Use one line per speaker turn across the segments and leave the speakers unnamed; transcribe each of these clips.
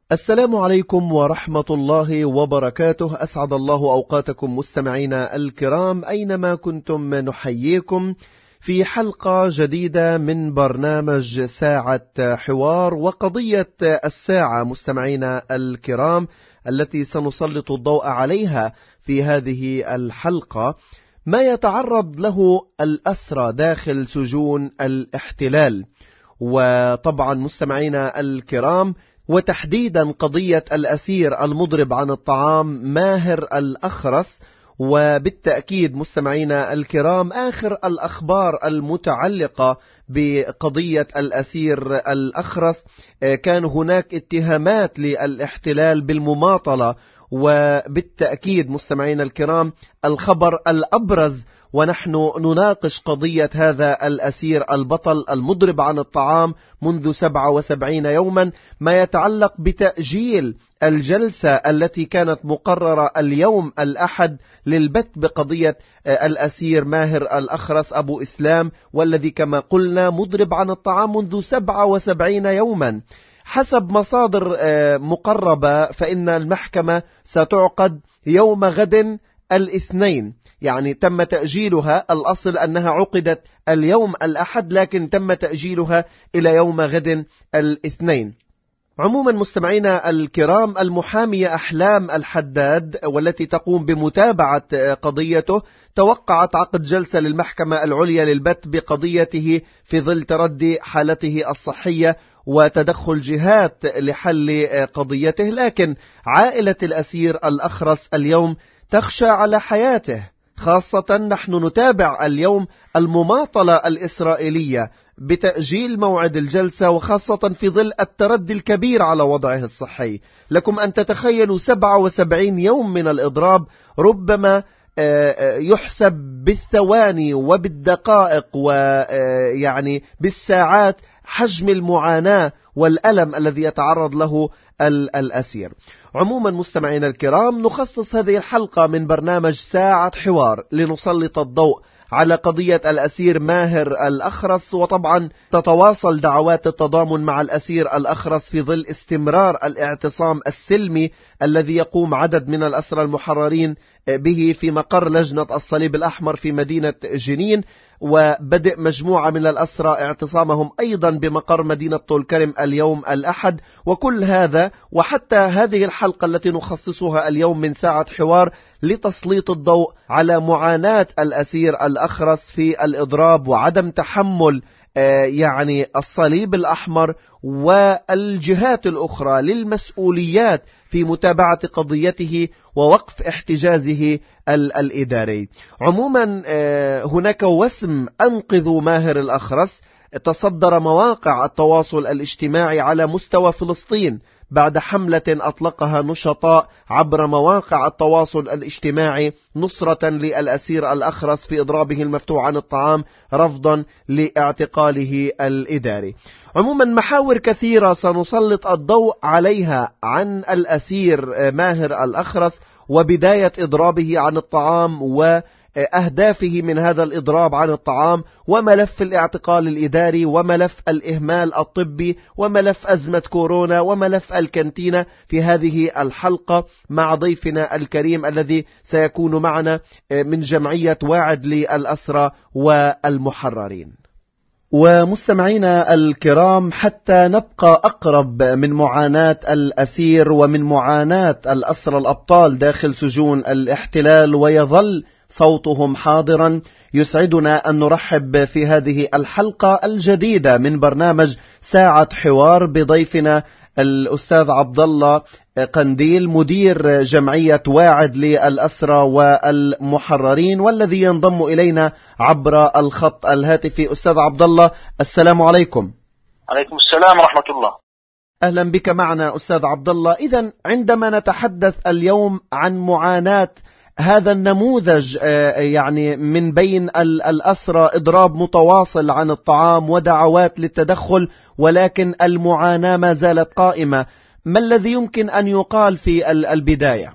السلام عليكم ورحمة الله وبركاته. أسعد الله أوقاتكم مستمعينا الكرام أينما كنتم، نحييكم في حلقة جديدة من برنامج ساعة حوار. وقضية الساعة مستمعينا الكرام التي سنسلط الضوء عليها في هذه الحلقة ما يتعرض له الأسرى داخل سجون الاحتلال. وطبعا مستمعينا الكرام، وتحديدا قضية الأسير المضرب عن الطعام ماهر الأخرس. وبالتأكيد مستمعينا الكرام آخر الأخبار المتعلقة بقضية الأسير الأخرس، كان هناك اتهامات للاحتلال بالمماطلة. وبالتأكيد مستمعينا الكرام الخبر الأبرز ونحن نناقش قضية هذا الأسير البطل المضرب عن الطعام منذ 77 يوما، ما يتعلق بتأجيل الجلسة التي كانت مقررة اليوم الأحد للبت بقضية الأسير ماهر الأخرس أبو إسلام، والذي كما قلنا مضرب عن الطعام منذ 77 يوما. حسب مصادر مقربة فإن المحكمة ستعقد يوم غد الاثنين، يعني تم تأجيلها. الأصل أنها عقدت اليوم الأحد لكن تم تأجيلها إلى يوم غد الاثنين. عموما مستمعينا الكرام، المحامية أحلام الحداد والتي تقوم بمتابعة قضيته توقعت عقد جلسة للمحكمة العليا للبت بقضيته في ظل تردي حالته الصحية وتدخل جهات لحل قضيته. لكن عائلة الأسير الأخرس اليوم تخشى على حياته، خاصة نحن نتابع اليوم المماطلة الإسرائيلية بتأجيل موعد الجلسة، وخاصة في ظل التردي الكبير على وضعه الصحي. لكم أن تتخيلوا 77 يوم من الإضراب، ربما يحسب بالثواني وبالدقائق ويعني بالساعات حجم المعاناة والألم الذي يتعرض له الأسير. عموما مستمعينا الكرام، نخصص هذه الحلقة من برنامج ساعة حوار لنسلط الضوء على قضية الأسير ماهر الأخرس. وطبعا تتواصل دعوات التضامن مع الأسير الأخرس في ظل استمرار الاعتصام السلمي الذي يقوم عدد من الأسرى المحررين به في مقر لجنة الصليب الأحمر في مدينة جنين، وبدء مجموعة من الأسرى اعتصامهم أيضا بمقر مدينة طول كرم اليوم الأحد. وكل هذا وحتى هذه الحلقة التي نخصصها اليوم من ساعة حوار لتسليط الضوء على معاناة الأسير الأخرس في الإضراب وعدم تحمل يعني الصليب الأحمر والجهات الأخرى للمسؤوليات في متابعة قضيته ووقف احتجازه الإداري. عموما هناك وسم أنقذوا ماهر الأخرس تصدر مواقع التواصل الاجتماعي على مستوى فلسطين بعد حملة أطلقها نشطاء عبر مواقع التواصل الاجتماعي نصرة للأسير الأخرس في إضرابه المفتوح عن الطعام رفضا لاعتقاله الإداري. عموما محاور كثيرة سنسلط الضوء عليها عن الأسير ماهر الأخرس وبداية إضرابه عن الطعام وأهدافه من هذا الإضراب عن الطعام، وملف الاعتقال الإداري، وملف الإهمال الطبي، وملف أزمة كورونا، وملف الكانتينا في هذه الحلقة مع ضيفنا الكريم الذي سيكون معنا من جمعية واعد للأسرى والمحررين. ومستمعينا الكرام، حتى نبقى أقرب من معاناة الأسير ومن معاناة الأسرى الأبطال داخل سجون الاحتلال ويظل صوتهم حاضرا، يسعدنا أن نرحب في هذه الحلقة الجديدة من برنامج ساعة حوار بضيفنا الأستاذ عبد الله قنديل، مدير جمعية واعد للأسرى والمحررين، والذي ينضم إلينا عبر الخط الهاتفي. أستاذ عبد الله، السلام عليكم.
عليكم السلام ورحمة الله.
أهلا بك معنا أستاذ عبد الله. إذن عندما نتحدث اليوم عن معاناة هذا النموذج يعني من بين الأسرى، إضراب متواصل عن الطعام ودعوات للتدخل، ولكن المعاناة ما زالت قائمة، ما الذي يمكن أن يقال في البداية؟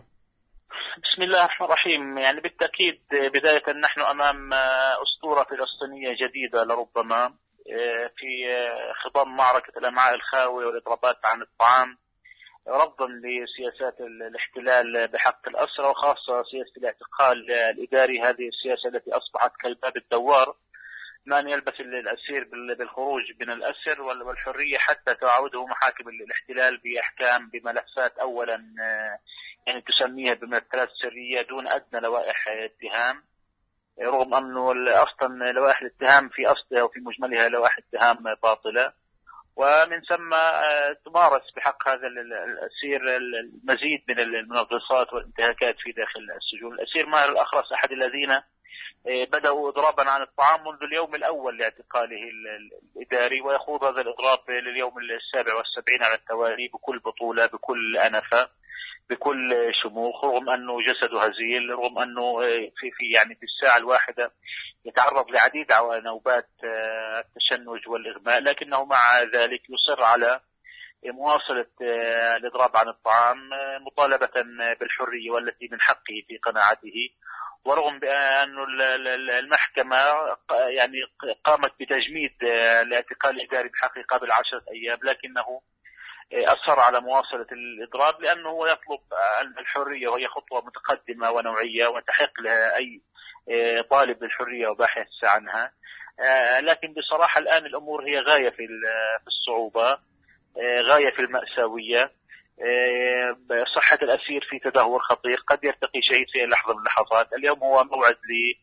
بسم الله الرحمن الرحيم. يعني بالتأكيد بداية نحن أمام أسطورة فلسطينية جديدة لربما في خضم معركة الأمعاء الخاوية والإضرابات عن الطعام رفضا لسياسات الاحتلال بحق الأسرى، وخاصة سياسة الاعتقال الإداري. هذه السياسة التي أصبحت كالباب الدوار، من يلبس الأسير بالخروج من الأسر والحرية حتى تعاوده محاكم الاحتلال بأحكام بملفات أولا يعني تسميها بملفات سرية دون أدنى لوائح اتهام، رغم أنه أصلا لوائح الاتهام في أصلها وفي مجملها لوائح اتهام باطلة. ومن ثم تمارس بحق هذا الأسير المزيد من المنغصات والانتهاكات في داخل السجون. الأسير ماهر الأخرس أحد الذين بدأوا إضرابا عن الطعام منذ اليوم الأول لاعتقاله الإداري، ويخوض هذا الإضراب لليوم 77 على التوالي بكل بطولة، بكل أنفة، بكل شموخ، رغم أنه جسده هزيل، رغم أنه في الساعة الواحدة يتعرض لعديد نوبات التشنج والإغماء، لكنه مع ذلك يصر على مواصلة الإضراب عن الطعام مطالبة بالحرية والتي من حقه في قناعته. ورغم بأن المحكمة يعني قامت بتجميد الاعتقال الإداري بحقه قبل 10 أيام، لكنه أصر على مواصلة الإضراب لأنه يطلب الحرية، وهي خطوة متقدمة ونوعية وتحق لها أي طالب للحرية وباحث عنها. لكن بصراحة الآن الأمور هي غاية في الصعوبة، غاية في المأساوية. صحة الأسير في تدهور خطير، قد يرتقي شهيد في لحظة من اللحظات. اليوم هو موعد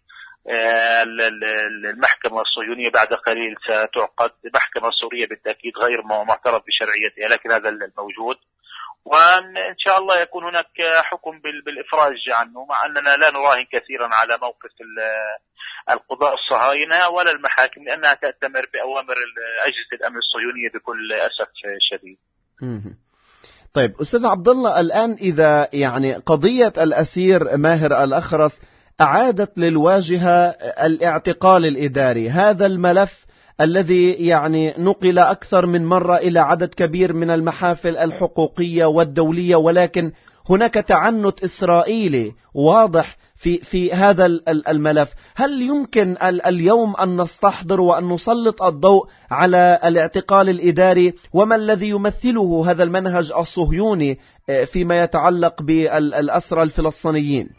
المحكمة الصهيونية، بعد قليل ستعقد محكمة سورية بالتأكيد غير معترف بشرعيتها، لكن هذا الموجود، وإن شاء الله يكون هناك حكم بالإفراج عنه، مع أننا لا نراهن كثيرا على موقف القضاء الصهاينة ولا المحاكم، لأنها تأتمر بأوامر أجهزة الأمن الصهيونية بكل أسف شديد.
طيب أستاذ عبد الله، الآن إذا يعني قضية الأسير ماهر الأخرس أعادت للواجهة الاعتقال الإداري، هذا الملف الذي يعني نقل أكثر من مرة إلى عدد كبير من المحافل الحقوقية والدولية، ولكن هناك تعنت إسرائيلي واضح في هذا الملف، هل يمكن اليوم أن نستحضر وأن نسلط الضوء على الاعتقال الإداري وما الذي يمثله هذا المنهج الصهيوني فيما يتعلق بالأسرى الفلسطينيين؟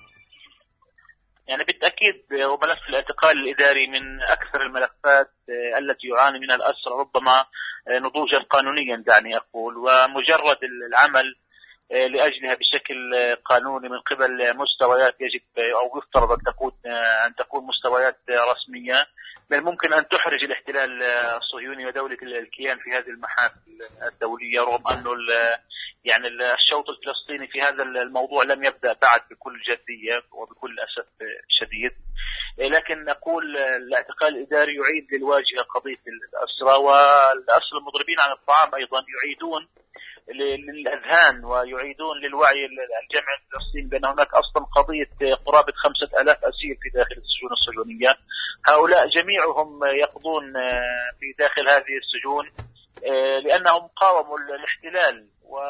يعني بالتأكيد وملف الاعتقال الإداري من أكثر الملفات التي يعاني منها الأسرى ربما نضوجا قانونيا دعني أقول، ومجرد العمل لأجلها بشكل قانوني من قبل مستويات يجب أو يفترض أن تكون مستويات رسمية، بل ممكن أن تحرج الاحتلال الصهيوني ودولة الكيان في هذه المحافل الدولية، رغم أنه يعني الشوط الفلسطيني في هذا الموضوع لم يبدأ بعد بكل جدية وبكل أسف شديد. لكن نقول الاعتقال الإداري يعيد للواجهة قضية الأسرى، والأسرى المضربين عن الطعام أيضا يعيدون للأذهان ويعيدون للوعي الجمعي الفلسطيني بأن هناك أصلا قضية قرابة 5000 أسير في داخل السجون الصهيونية. هؤلاء جميعهم يقضون في داخل هذه السجون لأنهم قاوموا الاحتلال،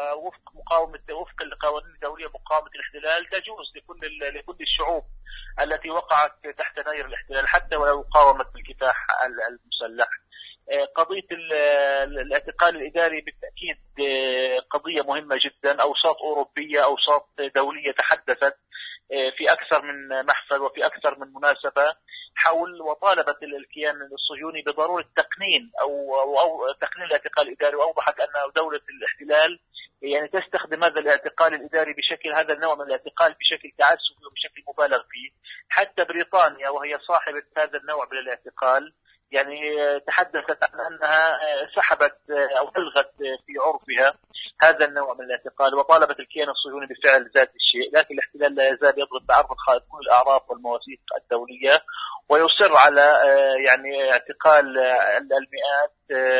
وفق القوانين الدولية مقاومة الاحتلال تجوز لكل الشعوب التي وقعت تحت نير الاحتلال حتى ولو قاومت بالكفاح المسلح. قضية الاعتقال الإداري بالتأكيد قضية مهمة جدا. أوساط أوروبية، أوساط دولية تحدثت في أكثر من محفل وفي أكثر من مناسبة حول وطالبت الكيان الصهيوني بضرورة تقنين أو تقنين الاعتقال الإداري، وأوضحت أن دولة الاحتلال يعني تستخدم هذا الاعتقال الإداري هذا النوع من الاعتقال بشكل تعسفي وبشكل مبالغ فيه. حتى بريطانيا وهي صاحبة هذا النوع من الاعتقال يعني تحدثت عن أنها سحبت أو ألغت في عرفها هذا النوع من الاعتقال، وطالبت الكيان الصهيوني بفعل ذات الشيء. لكن الاحتلال لا يزال يضرب بعرض كل الأعراف والمواثيق الدولية، ويصر على يعني اعتقال المئات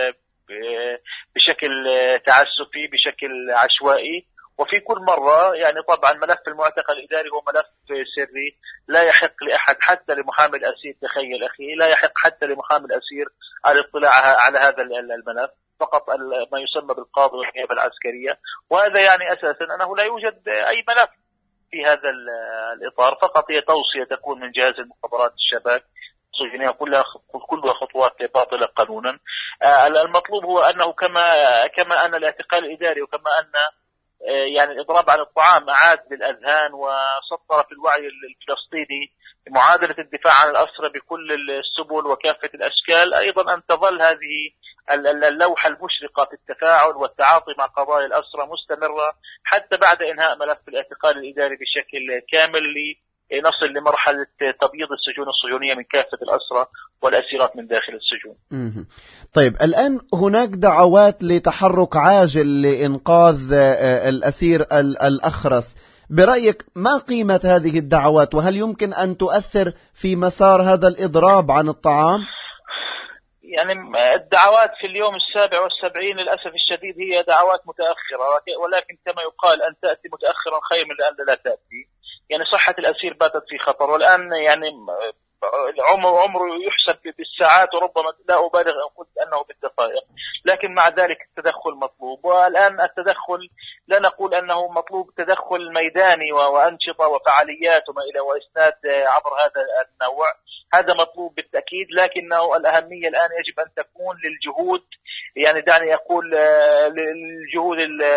بشكل تعسفي بشكل عشوائي. وفي كل مرة يعني طبعا ملف المعتقل الإداري هو ملف سري لا يحق لأحد، حتى لمحامي الأسير، تخيل أخي، لا يحق حتى لمحامي الأسير الاطلاع على هذا الملف، فقط ما يسمى بالقاضي والنيابة العسكرية. وهذا يعني أساسا أنه لا يوجد أي ملف في هذا الإطار، فقط هي توصية تكون من جهاز المخابرات الشباك الصهيونية، كلها خطوات باطلة قانونا. المطلوب هو أنه كما أن الاعتقال الإداري وكما أن يعني الإضراب عن الطعام أعاد للأذهان وسطر في الوعي الفلسطيني معادلة الدفاع عن الأسرى بكل السبل وكافة الأشكال. أيضا أن تظل هذه اللوحة المشرقة في التفاعل والتعاطي مع قضايا الأسرى مستمرة حتى بعد إنهاء ملف الاعتقال الإداري بشكل كامل لنصل لمرحلة تبييض السجون الصهيونية من كافة الأسرى والأسيرات من داخل السجون.
طيب، الآن هناك دعوات لتحرك عاجل لإنقاذ الأسير الأخرس. برأيك ما قيمة هذه الدعوات، وهل يمكن أن تؤثر في مسار هذا الإضراب عن الطعام؟
يعني الدعوات في اليوم 77 للأسف الشديد هي دعوات متأخرة، ولكن كما يقال أن تأتي متأخرا خير من أن لا تأتي. يعني صحة الأسير باتت في خطر، والآن يعني عمره يحسب بالساعات وربما لا أبالغ أن قلت أنه بالدقائق، لكن مع ذلك التدخل مطلوب. والآن التدخل لا نقول أنه مطلوب تدخل ميداني وأنشطة وفعاليات وما إلى وإسناد عبر هذا النوع، هذا مطلوب بالتأكيد، لكنه الأهمية الآن يجب أن تكون للجهود، يعني دعني أقول للجهود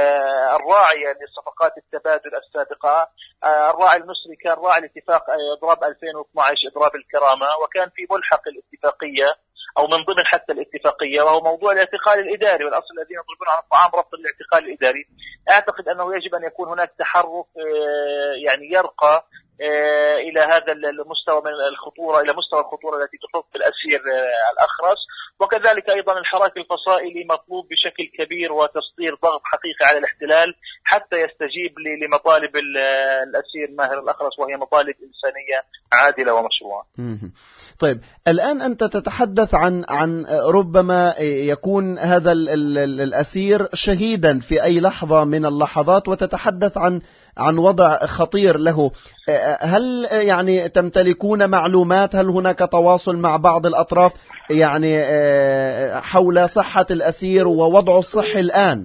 الراعية لصفقات التبادل السابقة. الراعي المصري كان راعي الاتفاق إضراب 2012 إضراب الكرامة، وكان في ملحق الاتفاقية أو من ضمن حتى الاتفاقية وهو موضوع الاعتقال الإداري، والأصل الذين يطلبون عن الطعام رفض الاعتقال الإداري. أعتقد أنه يجب أن يكون هناك تحرك يعني يرقى إلى هذا المستوى من الخطورة، إلى مستوى الخطورة التي تحط بالأسير الأخرس. وكذلك أيضا الحراك الفصائلي مطلوب بشكل كبير وتصدير ضغط حقيقي على الاحتلال حتى يستجيب لمطالب الأسير ماهر الأخرس، وهي مطالب إنسانية عادلة ومشروعة.
طيب، الآن أنت تتحدث عن ربما يكون هذا الأسير شهيدا في أي لحظة من اللحظات، وتتحدث عن وضع خطير له. هل يعني تمتلكون معلومات، هل هناك تواصل مع بعض الأطراف يعني حول صحة الأسير ووضعه الصحي الآن؟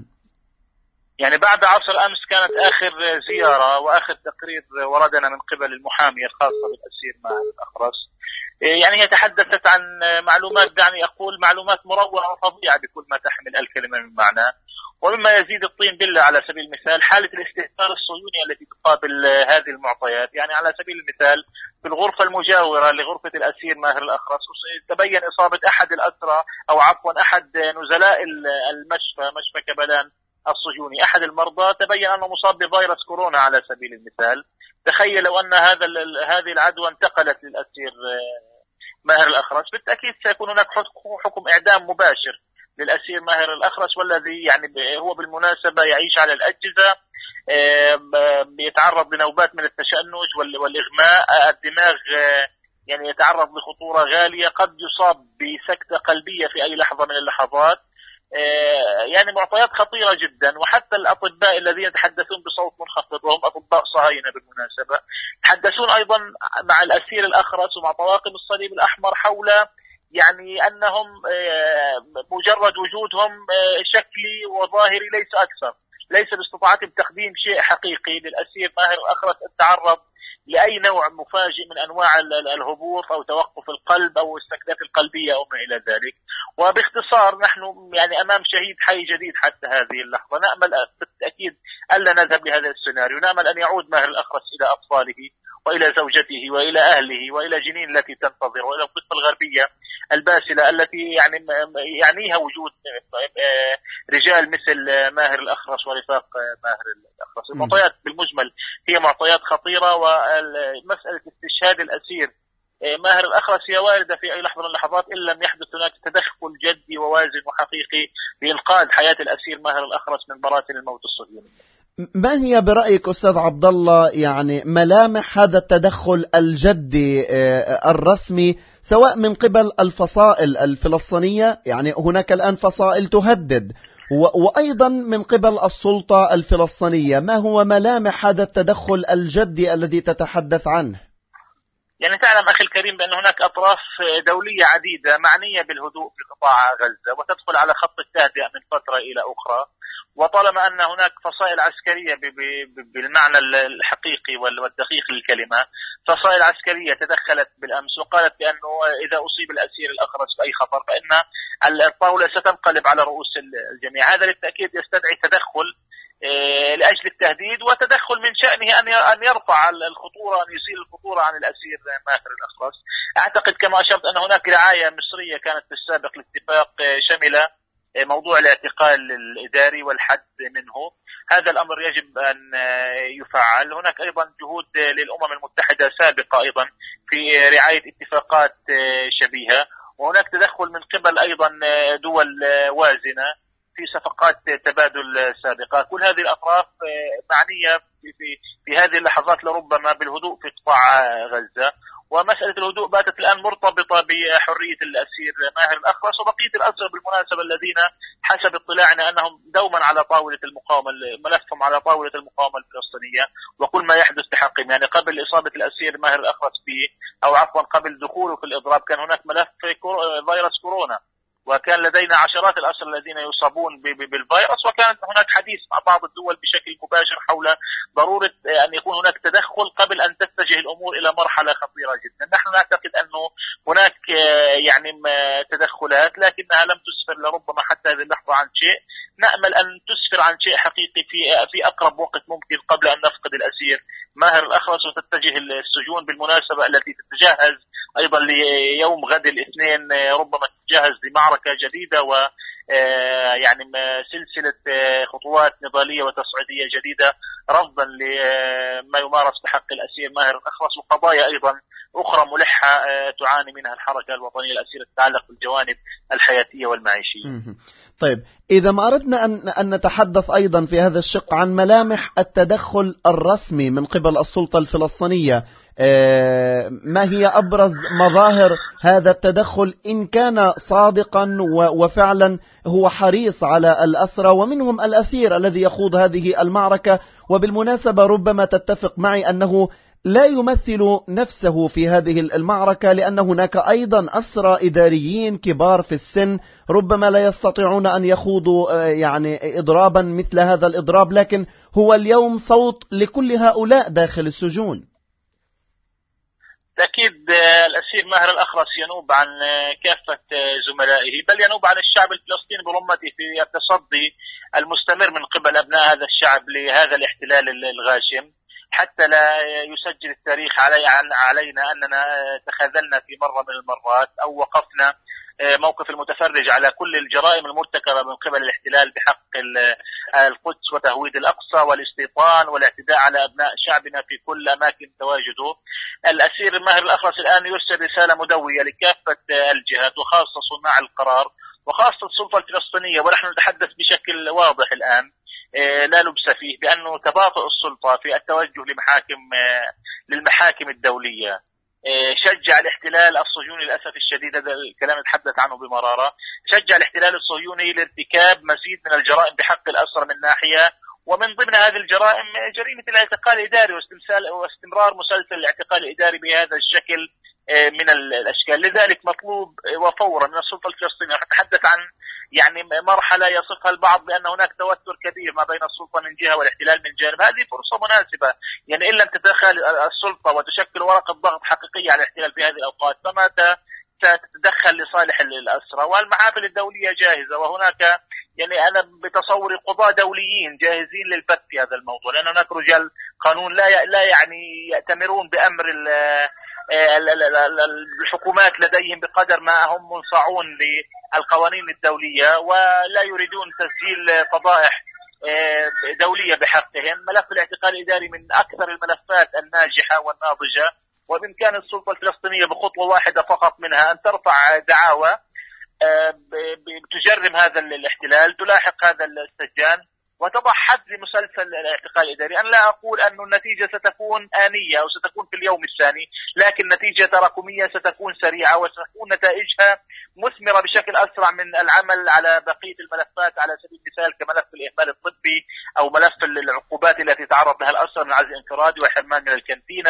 يعني بعد عصر أمس كانت آخر زيارة وآخر تقرير وردنا من قبل المحامية الخاصة بالأسير ماهر الأخرس. يعني هي تحدثت عن معلومات، دعني أقول معلومات مروعة وفظيعة بكل ما تحمل الكلمة من معنى. ومما يزيد الطين بلة على سبيل المثال حالة الاستهتار الصهيوني التي تقابل هذه المعطيات. يعني على سبيل المثال في الغرفة المجاورة لغرفة الأسير ماهر الأخرس تبين إصابة أحد الأسرى أو عفوا أحد نزلاء مشفى كبلان الصهيوني، أحد المرضى تبين أنه مصاب بفيروس كورونا على سبيل المثال. تخيل لو أن هذه العدوى انتقلت للأسير ماهر الأخرس، بالتأكيد سيكون هناك حكم إعدام مباشر للأسير ماهر الأخرس، والذي يعني هو بالمناسبة يعيش على الأجهزة، يتعرض لنوبات من التشنج والإغماء، الدماغ يعني يتعرض لخطورة غالية، قد يصاب بسكتة قلبية في أي لحظة من اللحظات. يعني معطيات خطيرة جدا. وحتى الأطباء الذين يتحدثون بصوت منخفض وهم أطباء صهاينة بالمناسبة يتحدثون أيضا مع الأسير الأخرس ومع طواقم الصليب الأحمر حول يعني أنهم مجرد وجودهم شكلي وظاهري ليس أكثر، ليس باستطاعتهم تقديم شيء حقيقي للأسير ماهر الأخرس التعرض لأي نوع مفاجئ من أنواع الهبوط أو توقف القلب أو السكتات القلبية أو ما إلى ذلك. وباختصار نحن يعني أمام شهيد حي جديد حتى هذه اللحظة. نأمل بالتأكيد ألا نذهب لهذا السيناريو، نأمل أن يعود ماهر الأخرس إلى أطفاله وإلى زوجته وإلى أهله وإلى جنين التي تنتظر وإلى القصة الغربية الباسلة التي يعني يعنيها وجود رجال مثل ماهر الأخرس ورفاق ماهر الأخرس. المعطيات بالمجمل هي معطيات خطيرة، ومسألة استشهاد الأسير ماهر الأخرس هي واردة في أي لحظة من اللحظات إن لم يحدث هناك تدخل جدي ووازن وحقيقي لإنقاذ حياة الأسير ماهر الأخرس من براثن الموت الصهيوني.
ما هي برأيك أستاذ عبد الله يعني ملامح هذا التدخل الجدي الرسمي سواء من قبل الفصائل الفلسطينية، يعني هناك الآن فصائل تهدد، وأيضا من قبل السلطة الفلسطينية؟ ما هو ملامح هذا التدخل الجدي الذي تتحدث عنه؟
يعني تعلم أخي الكريم بأن هناك أطراف دولية عديدة معنية بالهدوء في قطاع غزة وتدخل على خط التهدئة من فترة إلى أخرى. وطالما أن هناك فصائل عسكرية بالمعنى الحقيقي والدقيق للكلمة، فصائل عسكرية تدخلت بالأمس وقالت بأنه إذا أصيب الأسير الأخرس بأي خطر فإن الطاولة ستنقلب على رؤوس الجميع. هذا بالتأكيد يستدعي تدخل لأجل التهديد وتدخل من شأنه أن يرفع الخطورة، أن يزيل الخطورة عن الأسير ماهر الأخرس. أعتقد كما أشرت أن هناك رعاية مصرية كانت في السابق. الاتفاق شمل موضوع الاعتقال الإداري والحد منه. هذا الأمر يجب أن يفعل. هناك أيضا جهود للأمم المتحدة سابقة أيضا في رعاية اتفاقات شبيهة، وهناك تدخل من قبل أيضا دول وازنة في صفقات تبادل سابقة. كل هذه الأطراف معنية في هذه اللحظات لربما بالهدوء في قطاع غزة، ومسألة الهدوء باتت الآن مرتبطة بحرية الأسير ماهر الأخرس وبقية الأسرى بالمناسبة الذين حسب اطلاعنا أنهم دوما على طاولة المقاومة، ملفهم على طاولة المقاومة الفلسطينية وكل ما يحدث بحقهم. يعني قبل إصابة الأسير ماهر الأخرس فيه، أو عفوا قبل دخوله في الإضراب، كان هناك ملف فيروس كورونا، وكان لدينا عشرات الأسرى الذين يصابون بالفيروس، وكانت هناك حديث مع بعض الدول بشكل مباشر حول ضرورة أن يكون هناك تدخل قبل أن تتجه الأمور إلى مرحلة خطيرة جدا. نحن نعتقد أنه هناك يعني تدخلات لكنها لم تسفر لربما حتى هذه اللحظة عن شيء. نأمل أن تسفر عن شيء حقيقي في أقرب وقت ممكن قبل أن نفقد الأسير ماهر الأخرس وتتجه السجون بالمناسبة التي تتجهز أيضا ليوم غد الاثنين، ربما تتجهز لمعركة جديدة و يعني سلسلة خطوات نضالية وتصعيدية جديدة رفضا لما يمارس بحق الأسير ماهر الأخرس، وقضايا أيضا أخرى ملحة تعاني منها الحركة الوطنية الأسيرة تتعلق بالجوانب الحياتية والمعيشية.
طيب، إذا ما أردنا أن نتحدث أيضا في هذا الشق عن ملامح التدخل الرسمي من قبل السلطة الفلسطينية، ما هي أبرز مظاهر هذا التدخل إن كان صادقا وفعلا هو حريص على الأسرى ومنهم الأسير الذي يخوض هذه المعركة؟ وبالمناسبة ربما تتفق معي أنه لا يمثل نفسه في هذه المعركة، لأن هناك أيضا أسرى إداريين كبار في السن ربما لا يستطيعون أن يخوضوا يعني إضرابا مثل هذا الإضراب، لكن هو اليوم صوت لكل هؤلاء داخل السجون.
أكيد الأسير ماهر الأخرس ينوب عن كافة زملائه، بل ينوب عن الشعب الفلسطيني برمته في التصدي المستمر من قبل أبناء هذا الشعب لهذا الاحتلال الغاشم، حتى لا يسجل التاريخ علينا أننا تخاذلنا في مرة من المرات أو وقفنا موقف المتفرج على كل الجرائم المرتكبة من قبل الاحتلال بحق القدس وتهويد الأقصى والاستيطان والاعتداء على أبناء شعبنا في كل أماكن تواجده. الأسير ماهر الأخرس الآن يرسل رسالة مدوية لكافة الجهات وخاصة صناع القرار وخاصة السلطة الفلسطينية، ونحن نتحدث بشكل واضح الآن لا لبس فيه بأنه تباطؤ السلطة في التوجه للمحاكم الدولية شجع الاحتلال الصهيوني للأسف الشديد، هذا الكلام نتحدث عنه بمرارة، شجع الاحتلال الصهيوني لارتكاب مزيد من الجرائم بحق الأسرى من ناحية، ومن ضمن هذه الجرائم جريمة الاعتقال الإداري واستمرار مسلسل الاعتقال الإداري بهذا الشكل من الأشكال. لذلك مطلوب وفورا من السلطة الفلسطينية، نتحدث عن يعني مرحلة يصفها البعض بأن هناك توتر كبير ما بين السلطة من جهة والاحتلال من جانب، هذه فرصة مناسبة. يعني إن لم تتدخل السلطة وتشكل ورقة ضغط حقيقية على الاحتلال في هذه الأوقات فمتى ستتدخل لصالح الأسرى؟ والمعابر الدولية جاهزة، وهناك يعني أنا بتصوري قضاة دوليين جاهزين للبث في هذا الموضوع، لأن هناك رجال قانون لا يعني يأتمرون بأمر الحكومات لديهم بقدر ما هم منصاعون للقوانين الدولية ولا يريدون تسجيل فضائح دولية بحقهم. ملف الاعتقال الإداري من أكثر الملفات الناجحة والناضجة، وبإمكان السلطة الفلسطينية بخطوة واحدة فقط منها أن ترفع دعاوى تجرم هذا الاحتلال، تلاحق هذا السجان وتضع حد لمسلسل الاعتقال الإداري. أنا لا أقول أن النتيجة ستكون آنية أو ستكون في اليوم الثاني، لكن نتيجة تراكمية ستكون سريعة وستكون نتائجها مثمرة بشكل أسرع من العمل على بقية الملفات، على سبيل المثال كملف الإهمال الطبي أو ملف العقوبات التي تعرض لها الأسرى من عزل انفرادي وحرمان من الكانتينا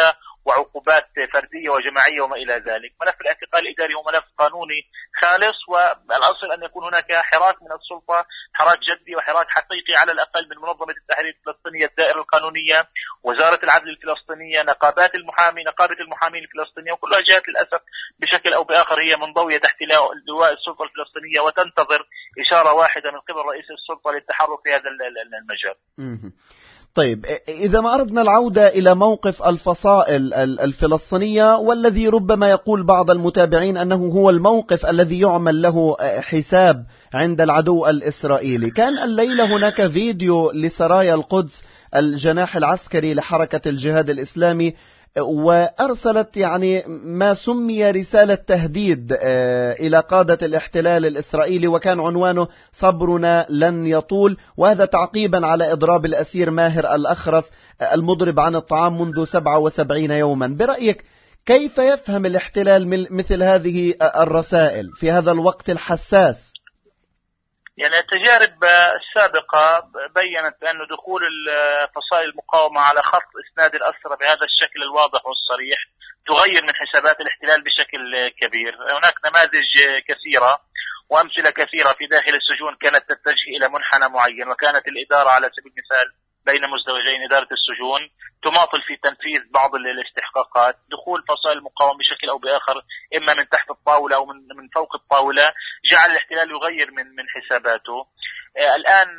وعقوبات فردية وجماعية وما إلى ذلك. ملف الاعتقال الإداري هو ملف قانوني خالص، والأصل أن يكون هناك حراك من السلطة، حراك جدي وحراك حقيقي على الأقل من منظمة التحرير الفلسطينية، الدائرة القانونية، وزارة العدل الفلسطينية، نقابات المحامي، نقابة المحامين الفلسطينية، وكلها جهات للأسف بشكل أو بآخر هي منضوية تحت لواء السلطة الفلسطينية وتنتظر إشارة واحدة من قبل رئيس السلطة للتحرك في هذا المجال.
طيب، إذا ما أردنا العودة إلى موقف الفصائل الفلسطينية، والذي ربما يقول بعض المتابعين أنه هو الموقف الذي يعمل له حساب عند العدو الإسرائيلي، كان الليلة هناك فيديو لسرايا القدس الجناح العسكري لحركة الجهاد الإسلامي، وأرسلت يعني ما سمي رسالة تهديد إلى قادة الاحتلال الإسرائيلي، وكان عنوانه صبرنا لن يطول، وهذا تعقيبا على إضراب الأسير ماهر الأخرس المضرب عن الطعام منذ 77 يوما. برأيك كيف يفهم الاحتلال مثل هذه الرسائل في هذا الوقت الحساس؟
يعني التجارب السابقة بيّنت بأن دخول فصائل المقاومة على خط إسناد الأسرى بهذا الشكل الواضح والصريح تغير من حسابات الاحتلال بشكل كبير. هناك نماذج كثيرة وأمثلة كثيرة في داخل السجون كانت تتجه إلى منحنى معين، وكانت الإدارة على سبيل المثال بين مزدوجين إدارة السجون تماطل في تنفيذ بعض الاستحقاقات. دخول فصائل المقاومة بشكل أو بآخر إما من تحت الطاولة أو من فوق الطاولة جعل الاحتلال يغير من حساباته. الآن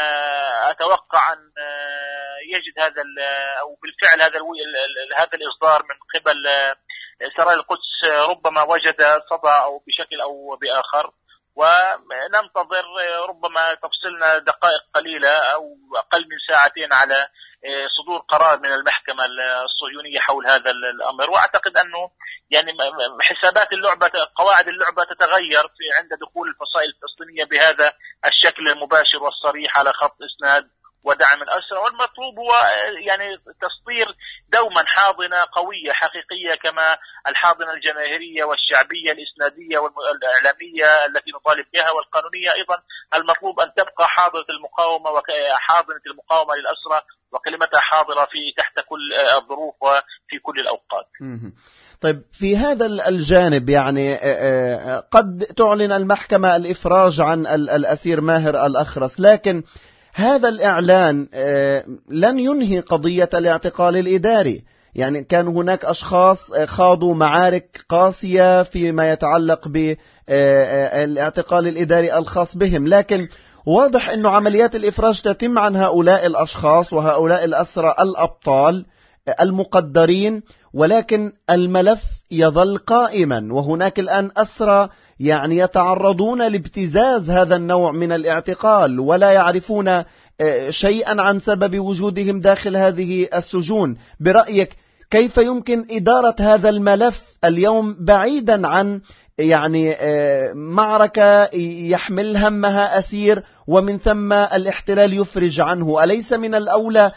أتوقع أن يجد هذا أو بالفعل هذا الإصدار من قبل سرايا القدس ربما وجد صدى أو بشكل أو بآخر، وننتظر ربما تفصلنا دقائق قليلة أو أقل من ساعتين على صدور قرار من المحكمة الصهيونية حول هذا الأمر. وأعتقد أنه يعني حسابات اللعبة، قواعد اللعبة تتغير عند دخول الفصائل الفلسطينية بهذا الشكل المباشر والصريح على خط إسناد ودعم الأسرى. والمطلوب هو يعني تصدير دوما حاضنة قوية حقيقية كما الحاضنة الجماهيرية والشعبية الإسنادية والإعلامية التي نطالب بها، والقانونية أيضا. المطلوب أن تبقى حاضنة المقاومة وحاضنة المقاومة للأسرى وكلمتها حاضرة في تحت كل الظروف وفي كل الأوقات.
طيب، في هذا الجانب يعني قد تعلن المحكمة الإفراج عن الأسير ماهر الأخرس، لكن هذا الإعلان لن ينهي قضية الاعتقال الإداري. يعني كان هناك أشخاص خاضوا معارك قاسية فيما يتعلق بالاعتقال الإداري الخاص بهم، لكن واضح أن عمليات الإفراج تتم عن هؤلاء الأشخاص وهؤلاء الأسرى الأبطال المقدرين، ولكن الملف يظل قائما، وهناك الآن أسرى يعني يتعرضون لابتزاز هذا النوع من الاعتقال ولا يعرفون شيئا عن سبب وجودهم داخل هذه السجون. برأيك كيف يمكن إدارة هذا الملف اليوم بعيدا عن يعني معركة يحمل همها أسير ومن ثم الاحتلال يفرج عنه؟ أليس من الأولى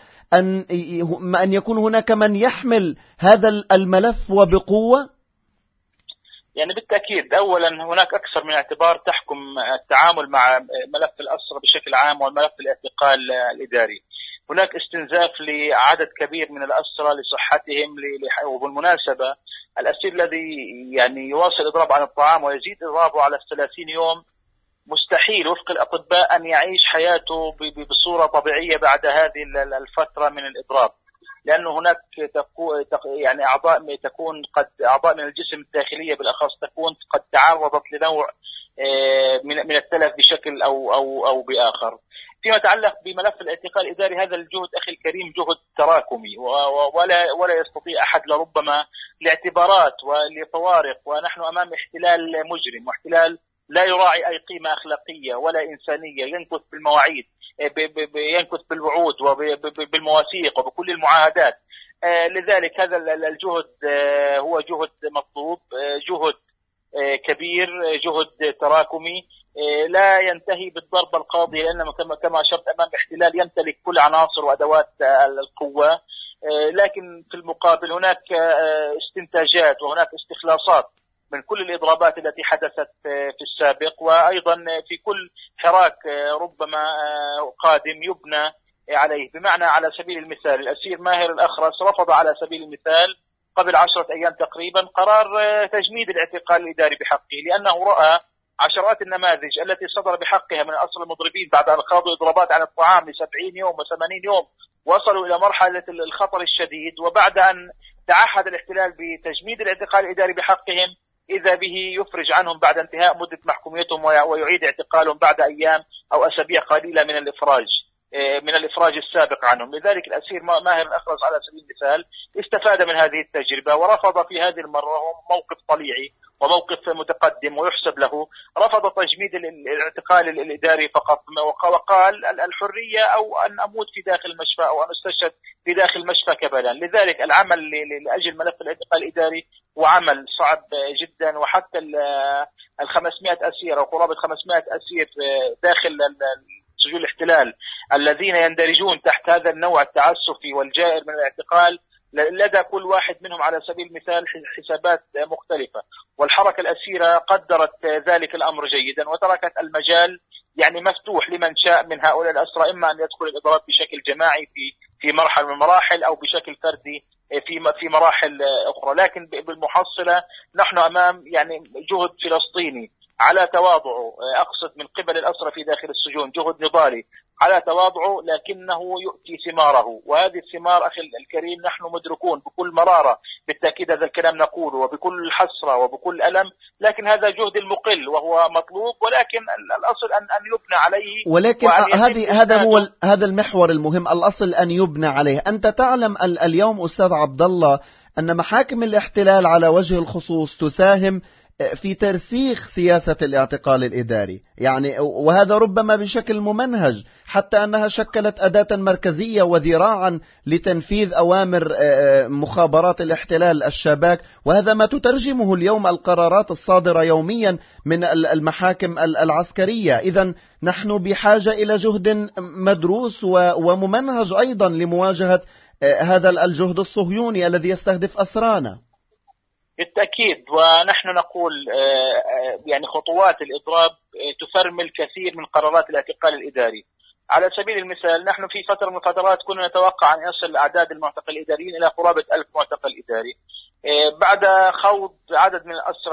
أن يكون هناك من يحمل هذا الملف وبقوة؟
يعني بالتأكيد أولا هناك أكثر من اعتبار تحكم التعامل مع ملف الأسرى بشكل عام والملف الاعتقال الإداري. هناك استنزاف لعدد كبير من الأسرى لصحتهم، وبالمناسبة الأسير الذي يعني يواصل إضراب عن الطعام ويزيد إضرابه على 30 يوم مستحيل وفق الأطباء أن يعيش حياته بصورة طبيعية بعد هذه الفترة من الإضراب، لأنه هناك يعني أعضاء من الجسم الداخلية بالأخص تكون قد تعرضت لنوع من التلف بشكل أو بآخر. فيما يتعلق بملف الاعتقال الإداري، هذا الجهد أخي الكريم جهد تراكمي ولا يستطيع أحد لربما لاعتبارات ولفوارق، ونحن أمام احتلال مجرم واحتلال لا يراعي أي قيمة أخلاقية ولا إنسانية، ينكث بالمواعيد، ينكث بالوعود وبالمواثيق وبكل المعاهدات. لذلك هذا الجهد هو جهد مطلوب، جهد كبير، جهد تراكمي لا ينتهي بالضربة القاضية، لأنه كما أشرت أمام احتلال يمتلك كل عناصر وأدوات القوة، لكن في المقابل هناك استنتاجات وهناك استخلاصات من كل الإضرابات التي حدثت في السابق، وأيضا في كل حراك ربما قادم يبنى عليه. بمعنى على سبيل المثال الأسير ماهر الأخرس رفض على سبيل المثال قبل 10 أيام تقريبا قرار تجميد الاعتقال الإداري بحقه، لأنه رأى عشرات النماذج التي صدر بحقها من الأسرى المضربين بعد أن خاضوا إضرابات عن الطعام ل70 يوم و80 يوم، وصلوا إلى مرحلة الخطر الشديد، وبعد أن تعهد الاحتلال بتجميد الاعتقال الإداري بحقهم إذا به يفرج عنهم بعد انتهاء مدة محكوميتهم ويعيد اعتقالهم بعد أيام أو أسابيع قليلة من الإفراج السابق عنهم. لذلك الأسير ماهر الأخرس على سبيل المثال استفاد من هذه التجربة ورفض في هذه المرة، موقف طليعي وموقف متقدم ويحسب له، رفض تجميد الاعتقال الإداري فقط، وقال الحرية أو أن أموت في داخل المشفى أو أن أستشهد في داخل المشفى كبلا. لذلك العمل لأجل ملف الاعتقال الإداري هو عمل صعب جدا، وحتى 500 أسير أو قرابة 500 أسير داخل سجون الاحتلال الذين يندرجون تحت هذا النوع التعسفي والجائر من الاعتقال، لدى كل واحد منهم على سبيل المثال حسابات مختلفة، والحركة الأسيرة قدرت ذلك الأمر جيدا وتركت المجال يعني مفتوح لمن شاء من هؤلاء الأسرى، إما أن يدخل الإضراب بشكل جماعي في مرحلة من المراحل أو بشكل فردي في مراحل أخرى. لكن بالمحصلة نحن أمام يعني جهد فلسطيني على تواضعه، أقصد من قبل الأسرى في داخل السجون، جهد نضالي على تواضعه لكنه يؤتي ثماره، وهذه الثمار أخي الكريم نحن مدركون بكل مرارة، بالتأكيد هذا الكلام نقوله وبكل حسرة وبكل ألم، لكن هذا جهد المقل وهو مطلوب، ولكن الأصل أن يبنى عليه.
ولكن هذا المحور المهم، الأصل أن يبنى عليه. أنت تعلم اليوم أستاذ عبد الله أن محاكم الاحتلال على وجه الخصوص تساهم في ترسيخ سياسة الاعتقال الإداري، يعني وهذا ربما بشكل ممنهج، حتى أنها شكلت أداة مركزية وذراعا لتنفيذ أوامر مخابرات الاحتلال الشباك، وهذا ما تترجمه اليوم القرارات الصادرة يوميا من المحاكم العسكرية. إذن نحن بحاجة إلى جهد مدروس وممنهج أيضا لمواجهة هذا الجهد الصهيوني الذي يستهدف أسرانا.
بالتأكيد، ونحن نقول يعني خطوات الإضراب تفرمل كثير من قرارات الاعتقال الإداري. على سبيل المثال نحن في فترة من الفترات كنا نتوقع أن يصل أعداد المعتقل الإداريين إلى قرابة 1000 معتقل إداري، بعد خوض عدد من الأسرى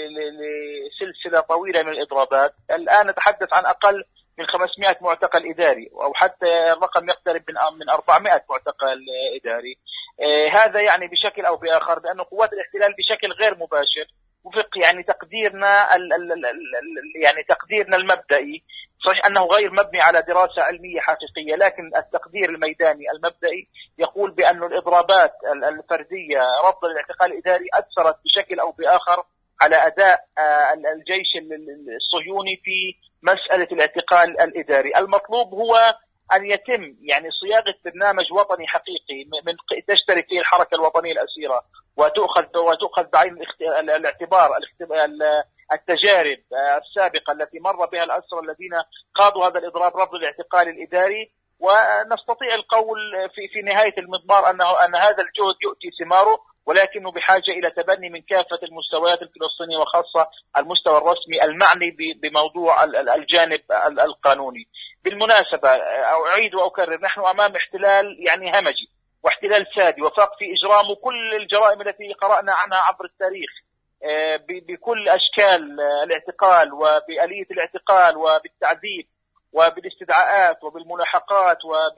لسلسلة طويلة من الإضرابات. الآن نتحدث عن أقل من 500 معتقل إداري، أو حتى الرقم يقترب من 400 معتقل إداري. هذا يعني بشكل أو بآخر بأن قوات الاحتلال بشكل غير مباشر وفق يعني تقديرنا المبدئي، صحيح أنه غير مبني على دراسة علمية حقيقية، لكن التقدير الميداني المبدئي يقول بأن الإضرابات الفردية رفض الاعتقال الإداري أثرت بشكل أو بآخر على أداء الجيش الصهيوني في مسألة الاعتقال الإداري. المطلوب هو أن يتم يعني صياغة برنامج وطني حقيقي من تشترك فيه الحركة الوطنية الأسيرة، وتؤخذ بعين الاعتبار التجارب السابقة التي مر بها الأسرى الذين قادوا هذا الإضراب رفض الاعتقال الإداري، ونستطيع القول في نهاية المضمار أن هذا الجهد يؤتي ثماره، ولكنه بحاجة إلى تبني من كافة المستويات الفلسطينية وخاصة المستوى الرسمي المعني بموضوع الجانب القانوني. بالمناسبة أعيد وأكرر، نحن أمام احتلال يعني همجي واحتلال سادي وفاق في إجرامه كل الجرائم التي قرأنا عنها عبر التاريخ، بكل أشكال الاعتقال وبآلية الاعتقال وبالتعذيب وبالاستدعاءات وبالملاحقات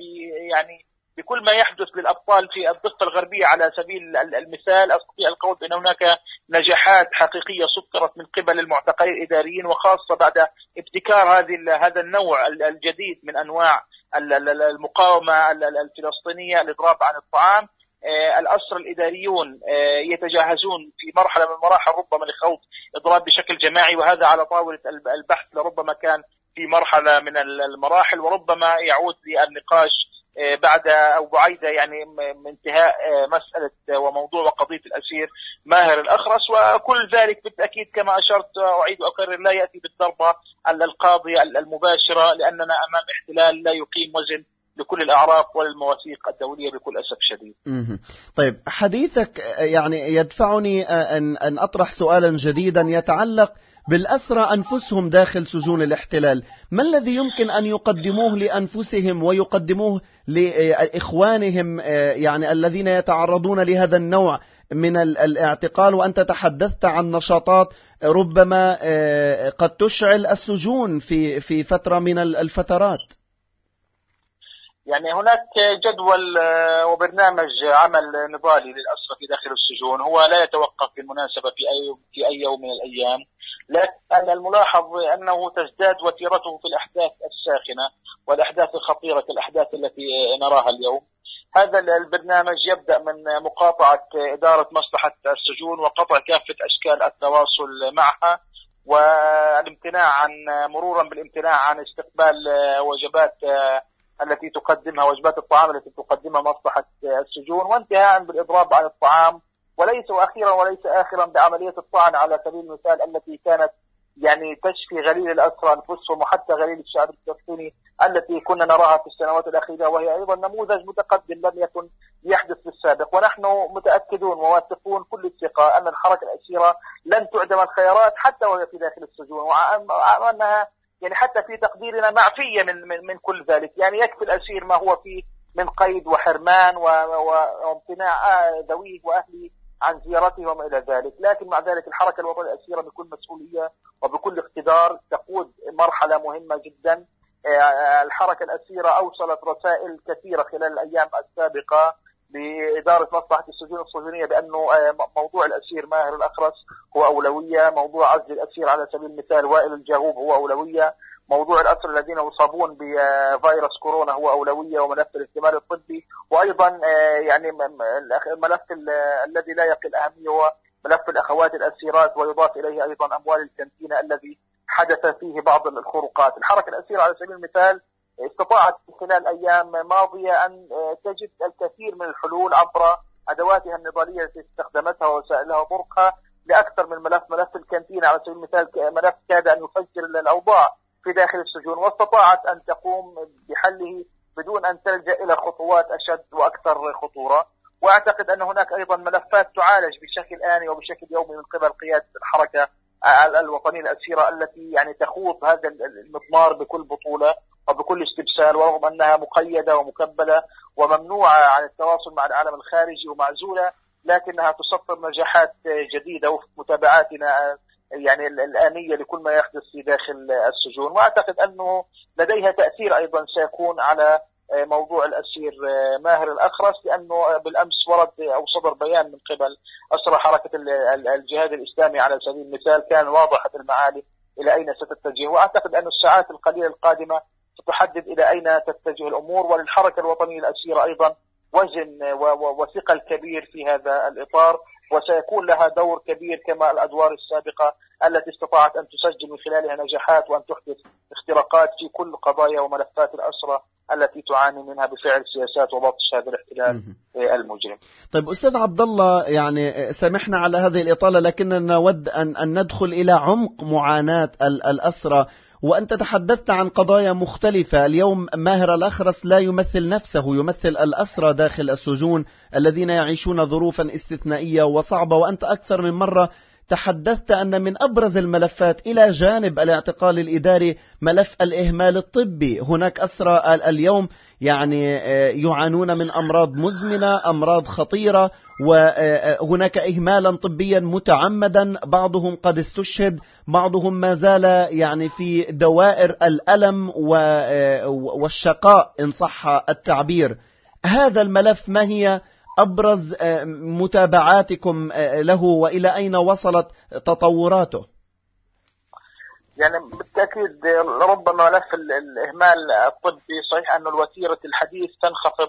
بكل ما يحدث للأبطال في الضفة الغربية. على سبيل المثال أستطيع القول بأن هناك نجاحات حقيقية سكرت من قبل المعتقلين الإداريين، وخاصة بعد ابتكار هذا النوع الجديد من أنواع المقاومة الفلسطينية، الإضراب عن الطعام. الأسرى الإداريون يتجهزون في مرحلة من المراحل ربما لخوض إضراب بشكل جماعي، وهذا على طاولة البحث لربما كان في مرحلة من المراحل، وربما يعود للنقاش بعد أو بعيد يعني من انتهاء مسألة وموضوع وقضية الأسير ماهر الأخرس. وكل ذلك بالتأكيد كما أشرت أعيد وأكرر لا يأتي بالضربة القاضية المباشرة، لأننا أمام احتلال لا يقيم وزن لكل الأعراف والمواثيق الدولية بكل أسف شديد.
طيب، حديثك يعني يدفعني أن أطرح سؤالا جديدا يتعلق بالأسرى أنفسهم داخل سجون الاحتلال. ما الذي يمكن أن يقدموه لأنفسهم ويقدموه لإخوانهم يعني الذين يتعرضون لهذا النوع من الاعتقال، وأنت تحدثت عن نشاطات ربما قد تشعل السجون في فترة من الفترات.
يعني هناك جدول وبرنامج عمل نضالي للأسرى في داخل السجون، هو لا يتوقف بالمناسبة في أي يوم من الأيام، لكن الملاحظ أنه تزداد وتيرته في الأحداث الساخنة والأحداث الخطيرة كالأحداث التي نراها اليوم. هذا البرنامج يبدأ من مقاطعة إدارة مصلحة السجون وقطع كافة أشكال التواصل معها، والامتناع عن مرورا بالامتناع عن استقبال وجبات التي تقدمها وجبات الطعام التي تقدمها مصلحة السجون، وانتهاء بالإضراب عن الطعام، وليس أخيرا وليس آخرا بعملية الطعن على سبيل المثال التي كانت يعني تشفي غليل الأسرى أنفسهم وحتى غليل الشعب الفلسطيني التي كنا نراها في السنوات الأخيرة، وهي أيضا نموذج متقدم لم يكن يحدث في السابق. ونحن متأكدون وواثقون كل الثقة أن الحركة الأسيرة لن تعدم الخيارات حتى وهي في داخل السجون، وأنها يعني حتى في تقديرنا معفية من كل ذلك. يعني يكفي الأسير ما هو فيه من قيد وحرمان وامتناع ذويه وأهله عن زيارته وما إلى ذلك، لكن مع ذلك الحركة الوطنية الأسيرة بكل مسؤولية وبكل اقتدار تقود مرحلة مهمة جدا. الحركة الأسيرة أوصلت رسائل كثيرة خلال الأيام السابقة بإدارة مصلحة السجون الصهيونية بأنه موضوع الأسير ماهر الأخرس هو أولوية، موضوع عزل الأسير على سبيل المثال وائل الجاهوب هو أولوية، موضوع الأسر الذين يصابون بفيروس كورونا هو أولوية، وملف الاحتمال الطبي، وأيضا يعني الملف الذي لا يقل أهمية هو ملف الأخوات الأسيرات، ويضاف إليه أيضا أموال الكانتينا الذي حدث فيه بعض الخروقات. الحركة الأسيرة على سبيل المثال استطاعت خلال أيام ماضية أن تجد الكثير من الحلول عبر أدواتها النضالية التي استخدمتها ووسائلها وطرقها لأكثر من ملف الكانتينا على سبيل المثال ملف كاد أن يفجر الأوضاع في داخل السجون، واستطاعت أن تقوم بحله بدون أن تلجأ إلى خطوات أشد وأكثر خطورة. وأعتقد أن هناك أيضا ملفات تعالج بشكل آني وبشكل يومي من قبل قيادة الحركة الوطنية الأسيرة التي يعني تخوض هذا المضمار بكل بطولة وبكل استبسال، ورغم أنها مقيدة ومكبلة وممنوعة عن التواصل مع العالم الخارجي ومعزولة، لكنها تسطر نجاحات جديدة وفق متابعاتنا يعني الآنية لكل ما يحدث في داخل السجون. وأعتقد أنه لديها تأثير أيضا سيكون على موضوع الأسير ماهر الأخرس، لأنه بالأمس ورد أو صدر بيان من قبل أسرى حركة الجهاد الإسلامي على سبيل المثال كان واضحة المعالم إلى أين ستتجه، وأعتقد أن الساعات القليلة القادمة ستحدد إلى أين تتجه الأمور. وللحركة الوطنية الأسيرة أيضا وزن وثقل كبير في هذا الإطار، وسيكون لها دور كبير كما الأدوار السابقة التي استطاعت أن تسجل من خلالها نجاحات وأن تحدث اختراقات في كل قضايا وملفات الأسرى التي تعاني منها بفعل سياسات وبطش هذا الاحتلال المجرم.
طيب أستاذ عبد الله، يعني سامحنا على هذه الإطالة، لكننا نود أن ندخل إلى عمق معاناة الأسرى، وأنت تحدثت عن قضايا مختلفة. اليوم ماهر الأخرس لا يمثل نفسه، يمثل الأسرى داخل السجون الذين يعيشون ظروفا استثنائية وصعبة، وأنت أكثر من مرة تحدثت أن من أبرز الملفات إلى جانب الاعتقال الإداري ملف الإهمال الطبي. هناك أسرى اليوم يعني يعانون من أمراض مزمنة، أمراض خطيرة، وهناك إهمالا طبيا متعمدا، بعضهم قد استشهد، بعضهم ما زال يعني في دوائر الألم والشقاء إن صح التعبير. هذا الملف ما هي أبرز متابعاتكم له وإلى أين وصلت تطوراته؟
يعني بالتأكيد ربما ملف الإهمال الطبي صحيح أن الوتيرة الحديث تنخفض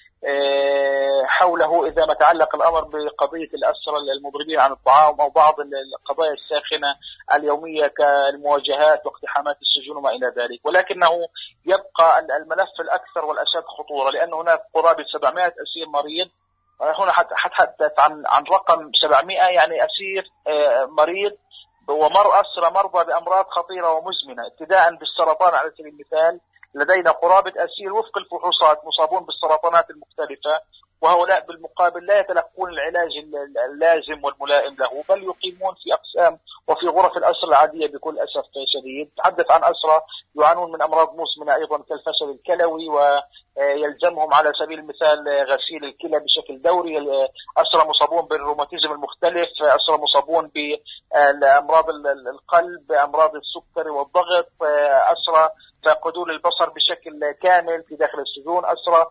حوله إذا ما تعلق الأمر بقضية الأسرى المضربين عن الطعام أو بعض القضايا الساخنة اليومية كالمواجهات واقتحامات السجون وما إلى ذلك، ولكنه يبقى الملف الأكثر والأشد خطورة، لأن هناك قرابة 700 أسير مريض. هنا حتحدث عن رقم 700 يعني أسير مريض أسرى مرضى بأمراض خطيرة ومزمنة، ابتداء بالسرطان على سبيل المثال. لدينا قرابة أسير وفق الفحوصات مصابون بالسرطانات المختلفة، وهؤلاء بالمقابل لا يتلقون العلاج اللازم والملائم له، بل يقيمون في أقسام وفي غرف الأسر العادية بكل أسف شديد. تحدث عن أسرى يعانون من أمراض مزمنة أيضا كالفشل الكلوي، ويلزمهم على سبيل المثال غسيل الكلى بشكل دوري، أسرى مصابون بالروماتيزم المختلف، أسرى مصابون بأمراض القلب، أمراض السكر والضغط، أسرى فقدون البصر بشكل كامل في داخل السجون، أسرى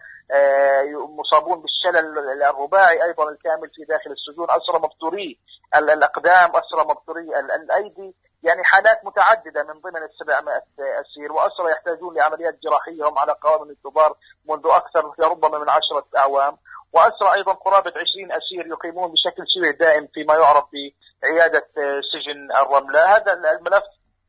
مصابون بالشلل الرباعي أيضا الكامل في داخل السجون، أسرى مبتوري الأقدام، أسرى مبتوري الأيدي، يعني حالات متعددة من ضمن 700 أسير، وأسرى يحتاجون لعمليات جراحية هم على قوام الانتظار منذ أكثر ربما من 10 أعوام، وأسرى أيضا قرابة 20 أسير يقيمون بشكل شبه دائم فيما يعرف بعيادة سجن الرملة. هذا الملف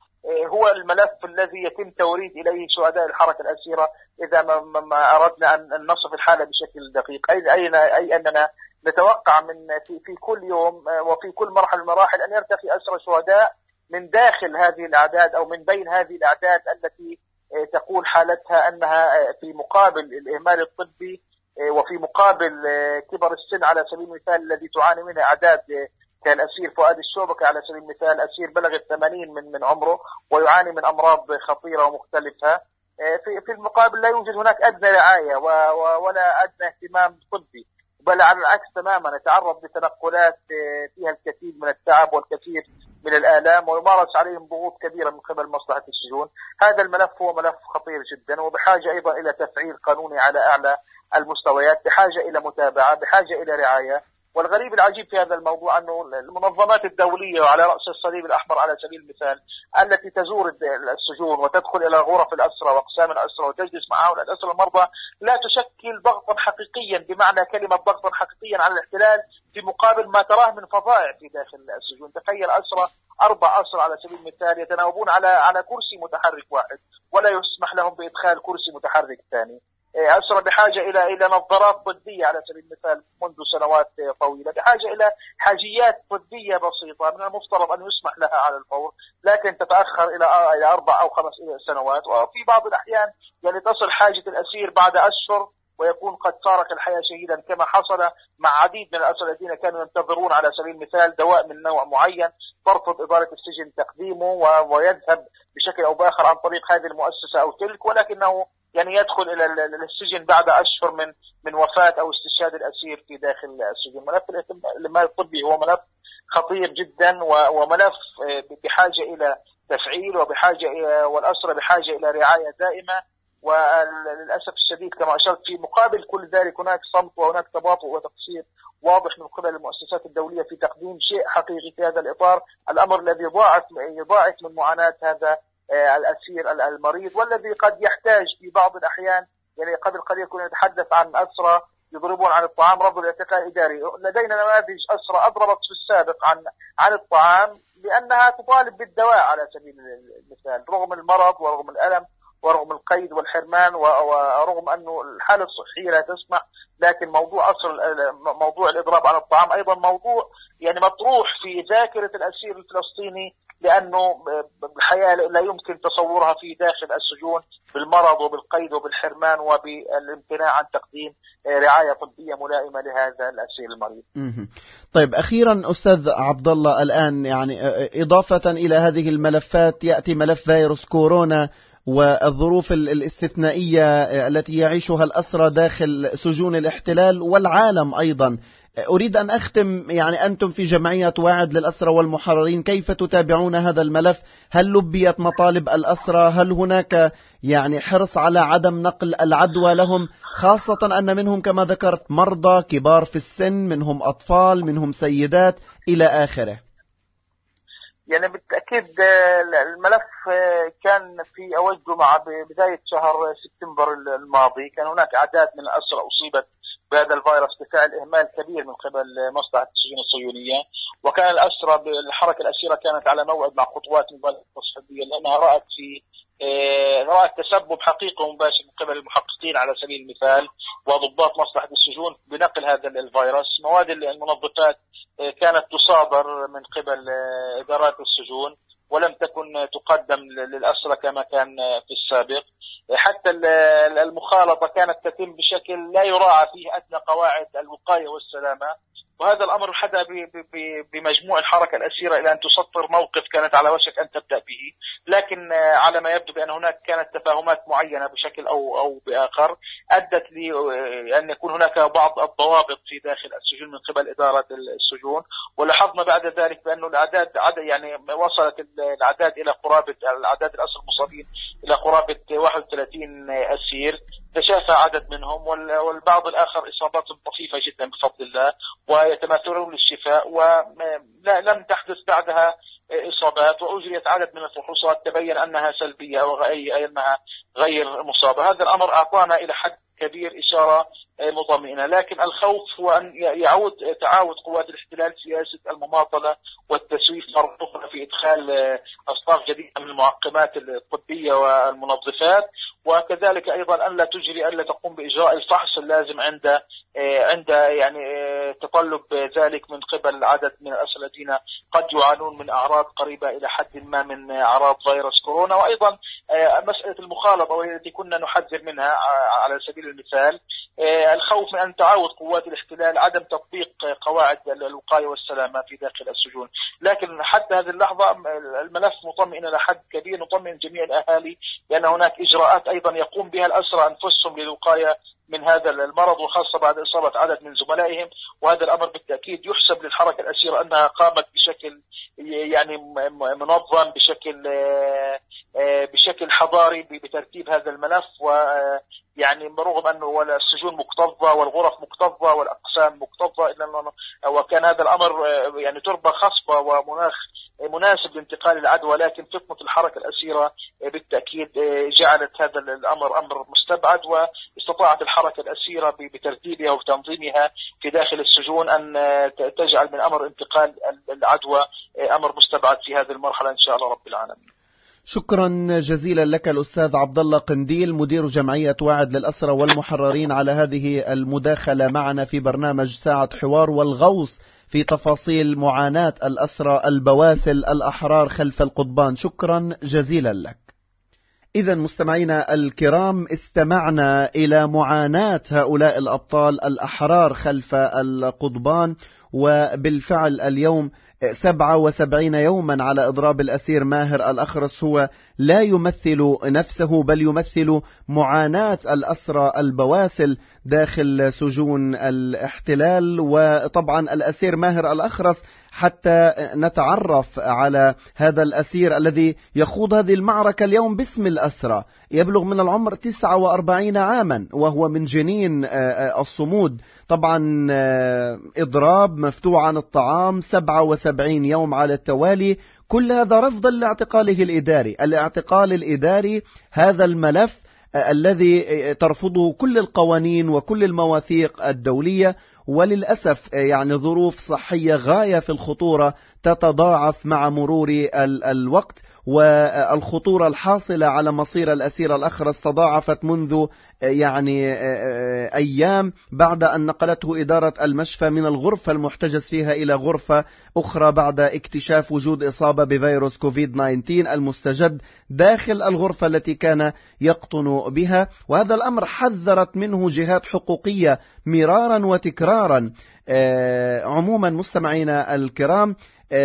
هو الملف الذي يتم توريد إليه شهداء الحركة الأسيرة إذا ما أردنا أن نصف الحالة بشكل دقيق، أي أننا نتوقع في كل يوم وفي كل مرحلة من المراحل أن يرتقي أسرى شهداء من داخل هذه الأعداد أو من بين هذه الأعداد التي تقول حالتها أنها في مقابل الإهمال الطبي وفي مقابل كبر السن على سبيل المثال الذي تعاني منه أعداد كالأسير فؤاد الشوبكي على سبيل المثال، أسير بلغ 80 من عمره ويعاني من أمراض خطيرة ومختلفة. في المقابل لا يوجد هناك أدنى رعاية ولا أدنى اهتمام طبي، بل على العكس تماما يتعرض لتنقلات فيها الكثير من التعب والكثير من الآلام، ويمارس عليهم ضغوط كبيرة من قبل مصلحة السجون. هذا الملف هو ملف خطير جدا، وبحاجة أيضا إلى تفعيل قانوني على أعلى المستويات، بحاجة إلى متابعة، بحاجة إلى رعاية. والغريب العجيب في هذا الموضوع أنه المنظمات الدولية وعلى رأس الصليب الأحمر على سبيل المثال التي تزور السجون وتدخل إلى غرف الأسرى وأقسام الأسرى وتجلس مع هؤلاء الأسرى المرضى لا تشكل ضغطا حقيقيا بمعنى كلمة ضغطا حقيقيا على الاحتلال في مقابل ما تراه من فظائع في داخل السجون. تخيل أسرى 4 أسرى على سبيل المثال يتناوبون على كرسي متحرك واحد ولا يسمح لهم بإدخال كرسي متحرك ثاني. أسرى بحاجة إلى نظارات طبية على سبيل المثال منذ سنوات طويلة، بحاجة إلى حاجيات طبية بسيطة من المفترض أن يسمح لها على الفور، لكن تتأخر إلى 4 أو 5 سنوات، وفي بعض الأحيان يعني تصل حاجة الأسير بعد أشهر ويكون قد فارق الحياة شهيدا، كما حصل مع عديد من الأسرى الذين كانوا ينتظرون على سبيل المثال دواء من نوع معين، ترفض إدارة السجن تقديمه ويذهب بشكل أو بآخر عن طريق هذه المؤسسة أو تلك، ولكنه يعني يدخل إلى السجن بعد أشهر من وفاة أو استشهاد الأسير في داخل السجن. ملف الإهمال الطبي هو ملف خطير جدا وملف بحاجة إلى تفعيل والأسرى بحاجة إلى رعاية دائمة. وللأسف الشديد كما أشرت في مقابل كل ذلك هناك صمت وهناك تباطؤ وتقصير واضح من قبل المؤسسات الدولية في تقديم شيء حقيقي في هذا الإطار، الأمر الذي يضاعف من معاناة هذا الأسير المريض، والذي قد يحتاج في بعض الأحيان يعني قد يكون يتحدث عن أسرى يضربون عن الطعام رفض الاعتقال الإداري. لدينا نماذج أسرى أضربت في السابق عن الطعام لأنها تطالب بالدواء على سبيل المثال رغم المرض ورغم الألم ورغم القيد والحرمان ورغم أنه الحالة الصحية لا تسمح، لكن موضوع الإضراب عن الطعام أيضا موضوع يعني مطروح في ذاكرة الأسير الفلسطيني، لأنه الحياة لا يمكن تصورها في داخل السجون بالمرض وبالقيد وبالحرمان وبالامتناع عن تقديم رعاية طبية ملائمة لهذا الأسير المريض.
طيب أخيرا أستاذ عبد الله، الآن يعني إضافة إلى هذه الملفات يأتي ملف فيروس كورونا والظروف الاستثنائية التي يعيشها الأسرى داخل سجون الاحتلال والعالم أيضا. أريد أن أختم، يعني أنتم في جمعية واعد للأسرى والمحررين كيف تتابعون هذا الملف؟ هل لبيت مطالب الأسرى؟ هل هناك يعني حرص على عدم نقل العدوى لهم، خاصة أن منهم كما ذكرت مرضى كبار في السن، منهم أطفال، منهم سيدات إلى آخره؟
يعني بالتأكيد الملف كان في أوجه مع بداية شهر سبتمبر الماضي، كان هناك أعداد من الأسرى أصيبت بهذا الفيروس بفعل إهمال كبير من قبل مصلحة السجون الصهيونية، وكان الأسرى بالحركة الأسيرة كانت على موعد مع خطوات مبالغة تصحيحية لأنها رأت تسبب حقيقي ومباشر من قبل المحققين على سبيل المثال وضباط مصلحة السجون بنقل هذا الفيروس. مواد المنظفات كانت تصادر من قبل إدارات السجون ولم تكن تقدم للأسرى كما كان في السابق. حتى المخالطة كانت تتم بشكل لا يراعى فيه أدنى قواعد الوقاية والسلامة. وهذا الأمر حدا بمجموع الحركة الأسيرة إلى أن تسطر موقف كانت على وشك أن تبدأ به، لكن على ما يبدو بأن هناك كانت تفاهمات معينة بشكل أو بآخر أدت لأن يكون هناك بعض الضوابط في داخل السجون من قبل إدارة السجون. ولاحظنا بعد ذلك بأن الأعداد يعني وصلت الأعداد إلى قرابة الأعداد الأسر المصابين إلى قرابة 31 أسير، تشافى عدد منهم والبعض الآخر إصاباتهم طفيفة جدا بفضل الله ويتماثلون للشفاء، ولم تحدث بعدها إصابات، وأجريت عدد من الفحوصات تبين أنها سلبية أي أنها غير مصابة. هذا الأمر أعطانا إلى حد كبير إشارة مطمئنة، لكن الخوف هو أن يعود تعاود قوات الاحتلال سياسة المماطلة والتسويف مرة أخرى في إدخال أصناف جديدة من المعقمات الطبية والمنظفات، وكذلك أيضا أن لا تقوم بإجراء الفحص اللازم عند يعني تطلب ذلك من قبل عدد من الأسر الذين قد يعانون من أعراض قريبة إلى حد ما من أعراض فيروس كورونا. وأيضا مسألة المخالطة وهي التي كنا نحذر منها على سبيل المثال، الخوف من أن تعاود قوات الاحتلال عدم تطبيق قواعد الوقاية والسلامة في داخل السجون. لكن حتى هذه اللحظة الملف مطمئن إلى حد كبير، نطمئن جميع الأهالي لأن هناك إجراءات أيضا يقوم بها الأسرى أنفسهم للوقاية من هذا المرض، وخاصة بعد إصابة عدد من زملائهم. وهذا الأمر بالتأكيد يحسب للحركة الأسيرة أنها قامت بشكل يعني منظم بشكل حضاري بترتيب هذا الملف. ويعني برغم أنه السجون مكتظة والغرف مكتظة والأقسام مكتظة، وكان هذا الأمر يعني تربة خصبة ومناخ مناسب لانتقال العدوى، لكن فطنة الحركة الأسيرة بالتأكيد جعلت هذا الأمر أمر مستبعد، واستطاعت الحركة الأسيرة بترتيبها وتنظيمها في داخل السجون أن تجعل من أمر انتقال العدوى أمر مستبعد في هذه المرحلة إن شاء الله رب العالمين.
شكرا جزيلا لك الأستاذ عبد الله قنديل مدير جمعية واعد للأسرى والمحررين على هذه المداخلة معنا في برنامج ساعة حوار والغوص في تفاصيل معاناة الأسرى البواسل الأحرار خلف القضبان. شكرا جزيلا لك. إذا مستمعينا الكرام، استمعنا إلى معاناة هؤلاء الأبطال الأحرار خلف القضبان، وبالفعل اليوم 77 يوما على إضراب الأسير ماهر الأخرس هو لا يمثل نفسه بل يمثل معاناة الأسرى البواسل داخل سجون الاحتلال. وطبعا الأسير ماهر الأخرس حتى نتعرف على هذا الأسير الذي يخوض هذه المعركة اليوم باسم الأسرى، يبلغ من العمر 49 عاما وهو من جنين الصمود. طبعا إضراب، مفتوح عن الطعام، 77 يوم على التوالي، كل هذا رفضا لاعتقاله الإداري. الاعتقال الإداري هذا الملف الذي ترفضه كل القوانين وكل المواثيق الدولية، وللأسف يعني ظروف صحية غاية في الخطورة تتضاعف مع مرور الوقت، والخطورة الحاصلة على مصير الأسير الأخرس تضاعفت منذ يعني أيام بعد أن نقلته إدارة المشفى من الغرفة المحتجز فيها إلى غرفة أخرى بعد اكتشاف وجود إصابة بفيروس كوفيد-19 المستجد داخل الغرفة التي كان يقطن بها. وهذا الأمر حذرت منه جهات حقوقية مرارا وتكرارا. عموما مستمعينا الكرام،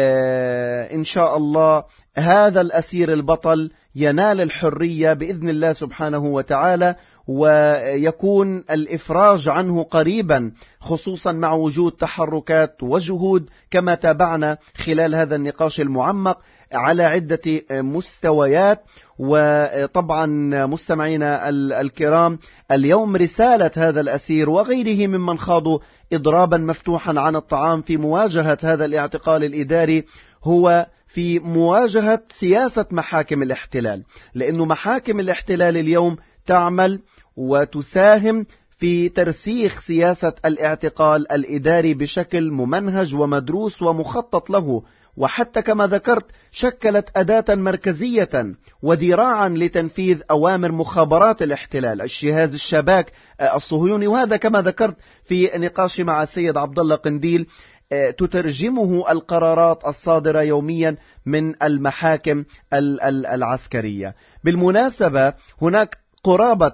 إن شاء الله هذا الأسير البطل ينال الحرية بإذن الله سبحانه وتعالى، ويكون الإفراج عنه قريبا، خصوصا مع وجود تحركات وجهود كما تابعنا خلال هذا النقاش المعمق على عدة مستويات. وطبعا مستمعينا الكرام، اليوم رسالة هذا الأسير وغيره ممن خاضوا إضرابا مفتوحا عن الطعام في مواجهة هذا الاعتقال الإداري هو في مواجهة سياسة محاكم الاحتلال، لأن محاكم الاحتلال اليوم تعمل وتساهم في ترسيخ سياسة الاعتقال الإداري بشكل ممنهج ومدروس ومخطط له، وحتى كما ذكرت شكلت أداة مركزية وذراعا لتنفيذ أوامر مخابرات الاحتلال، الجهاز الشباك الصهيوني. وهذا كما ذكرت في نقاشي مع السيد عبد الله قنديل تترجمه القرارات الصادرة يوميا من المحاكم العسكرية. بالمناسبة هناك قرابة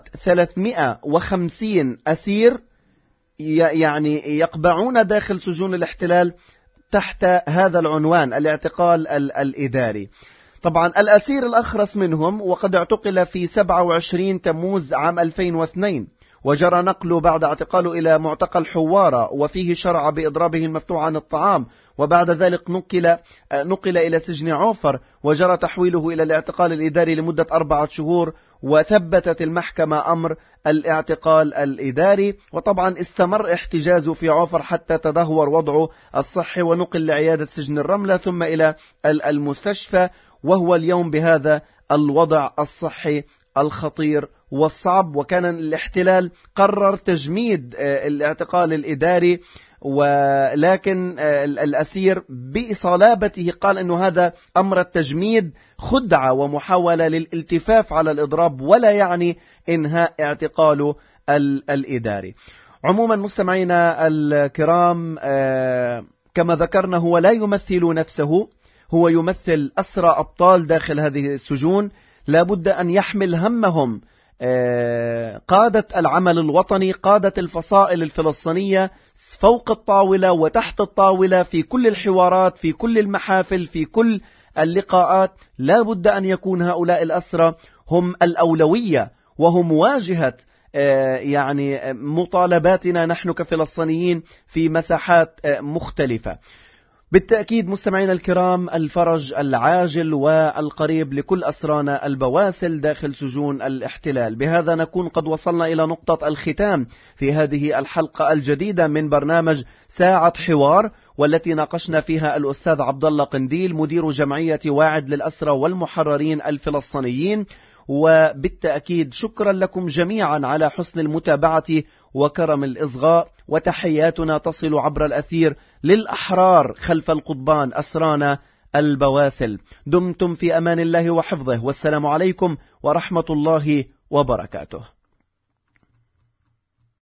350 أسير يعني يقبعون داخل سجون الاحتلال تحت هذا العنوان، الاعتقال الإداري. طبعا الأسير الأخرس منهم وقد اعتقل في 27 تموز عام 2002، وجرى نقله بعد اعتقاله إلى معتقل حوارة، وفيه شرع بإضرابه المفتوح عن الطعام، وبعد ذلك نقل إلى سجن عوفر، وجرى تحويله إلى الاعتقال الإداري لمدة 4 شهور، وثبتت المحكمة أمر الاعتقال الإداري. وطبعا استمر احتجازه في عوفر حتى تدهور وضعه الصحي، ونقل لعيادة سجن الرملة ثم إلى المستشفى، وهو اليوم بهذا الوضع الصحي الخطير والصعب. وكان الاحتلال قرر تجميد الاعتقال الإداري، ولكن الأسير بصلابته قال أنه هذا أمر التجميد خدعة ومحاولة للالتفاف على الإضراب، ولا يعني إنهاء اعتقاله الإداري. عموما مستمعينا الكرام، كما ذكرنا هو لا يمثل نفسه، هو يمثل أسرى أبطال داخل هذه السجون، لا بد أن يحمل همهم قادة العمل الوطني، قادة الفصائل الفلسطينية فوق الطاولة وتحت الطاولة، في كل الحوارات، في كل المحافل، في كل اللقاءات. لا بد أن يكون هؤلاء الأسرى هم الأولوية، وهم واجهة يعني مطالباتنا نحن كفلسطينيين في مساحات مختلفة. بالتأكيد مستمعينا الكرام، الفرج العاجل والقريب لكل أسرانا البواسل داخل سجون الاحتلال. بهذا نكون قد وصلنا إلى نقطة الختام في هذه الحلقة الجديدة من برنامج ساعة حوار، والتي ناقشنا فيها الأستاذ عبد الله قنديل مدير جمعية واعد للأسرى والمحررين الفلسطينيين. وبالتأكيد شكرا لكم جميعا على حسن المتابعة وكرم الإصغاء، وتحياتنا تصل عبر الأثير للأحرار خلف القضبان أسرانا البواسل. دمتم في أمان الله وحفظه، والسلام عليكم ورحمة الله وبركاته.